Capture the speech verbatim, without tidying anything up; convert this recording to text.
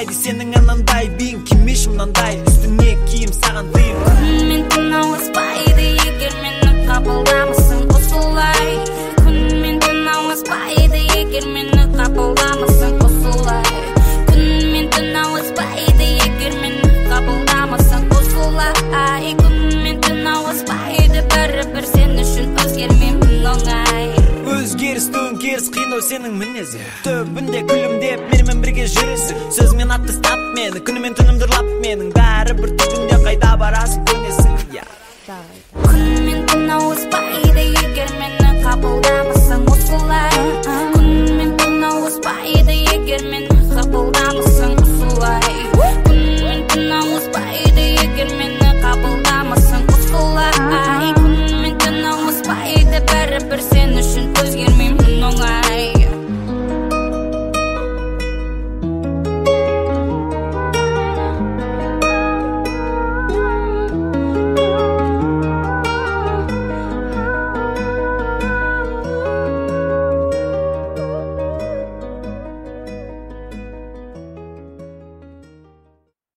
ұнайды сенің анандай биің кимеш мынандай үстіңе киім саған тыйым. Күн мен түн ауыспайды егер мені қабылдамасың осылай. Күн мен түн ауыспайды егер мені қабылдамасың осылай. Күн мен түн ауыспайды егер мені қабылдамасың осылай. Күн мен түн ауыспайды бәрібір сен үшін өзгермеймін оңай. Өзгеріс төңкеріс қиындау сенің мінезі түбінде күлімдеп менімен бірге жүресің. Сөзмен ат тастап мені күні мен түнімді ұрлап менің бәрібір түбінде қайда барасың көнесің.